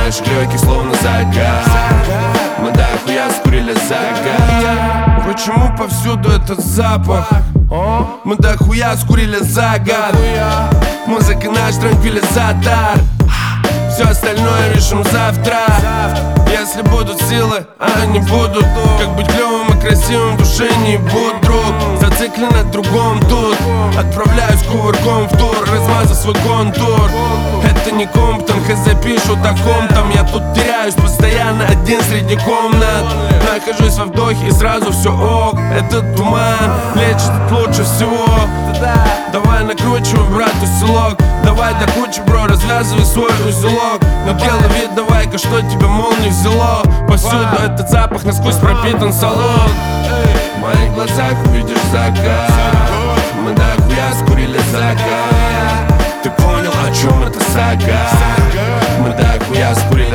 наши легкие словно загар. Мы дохуя скурили загар. Почему повсюду этот запах? Мы дохуя скурили загар. Музыка наш транквилизатор. Все остальное решим завтра. Если будут силы, а они будут. Как быть клевым и красивым в душе не буду, друг. Зациклен на другом тут. Отправляюсь кувырком в тур, размазав свой контур. Это не комптон, хз пишу о ком-там. Я тут теряюсь постоянно один среди комнат. Нахожусь во вдохе и сразу все ок. Этот туман лечит лучше всего. Давай накручивай, брат, усилок. Давай до кучи, бро, развязывай свой узелок. Но делай вид, давай-ка, что тебя, мол, не взяло. Повсюду этот запах насквозь пропитан салон. В моих глазах увидишь закат. Мы дохуя скурили закат. Ты понял, о чем это сага? Мы дохуя скурили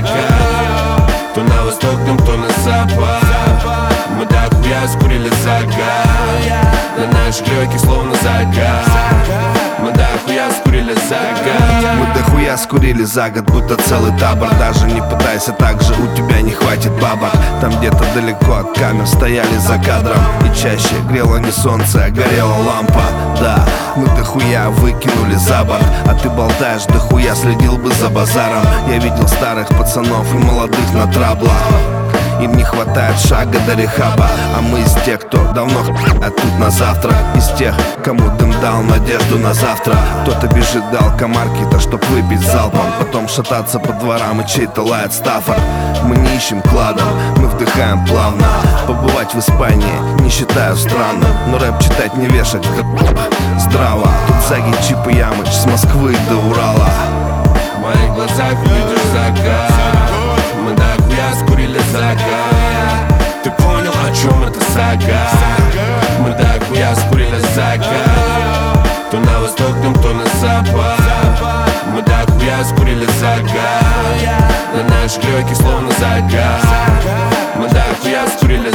закат. То на восток, то на запад. Мы дохуя скурили загар. На наших легких словно загар. Мы дохуя скурили загар. Мы дохуя скурили за год, будто целый табор. Даже не пытайся, так же у тебя не хватит бабок. Там где-то далеко от камер стояли за кадром. И чаще грело не солнце, а горела лампа. Да, мы дохуя выкинули за борт. А ты болтаешь, дохуя следил бы за базаром. Я видел старых пацанов и молодых на траблах. Им не хватает шага до рехаба. А мы из тех, кто давно а тут на завтра. Из тех, кому дым дал надежду на завтра. Кто-то бежит до алкомаркета, чтоб выпить залпом. Потом шататься по дворам и чей-то лает стаффорд. Мы не ищем кладом, мы вдыхаем плавно. Побывать в Испании не считаю странным. Но рэп читать не вешать здраво. Тут Заги, Чип и Ямыч с Москвы до Урала. В моих глазах видишь закат. Мы дохуя скурили загар. Ты понял, о чем это сага? Мы дохуя скурили загар. То на восток, то на запад. Мы дохуя скурили загар. На наших легких словно загар. Мы дохуя скурили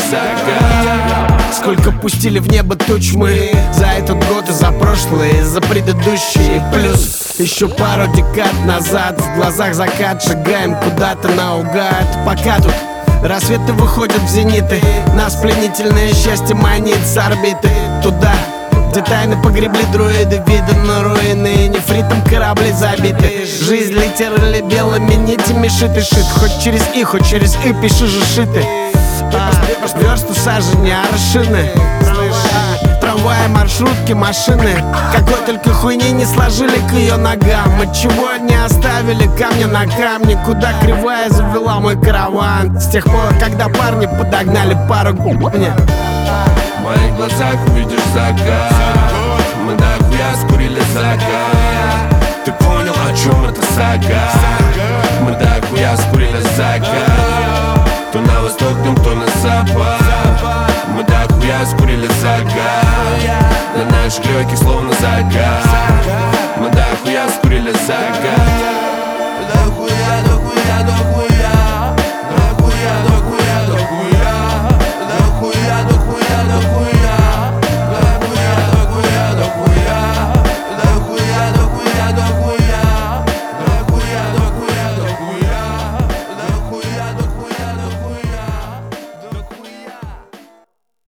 загар. Сколько пустили в небо туч мы за этот год и за прошлый, и за предыдущий. Плюс еще пару декад назад. В глазах закат, шагаем куда-то наугад. Пока тут рассветы выходят в зениты. Нас пленительное счастье манит с орбиты туда, где тайны погребли друиды. Видно руины, нефритом корабли забиты. Жизнь литерали белыми нитями шиты. Шит хоть через И, хоть через И, пиши же шиты. Версту сажени, аршины. Трамваи, маршрутки, машины. Какой только хуйни не сложили к ее ногам. Мы чего не оставили камня на камне. Куда кривая завела мой караван. С тех пор, когда парни подогнали пару мне. В моих глазах увидишь закат. Мы дохуя скурили загар. Ты понял, о чем это сага? Мы дохуя скурили загар. То на восток, то на запад. Мы дохуя скурили загар. На наших легких словно загар. Мы дохуя скурили загар. Дохуя, дохуя, дохуя.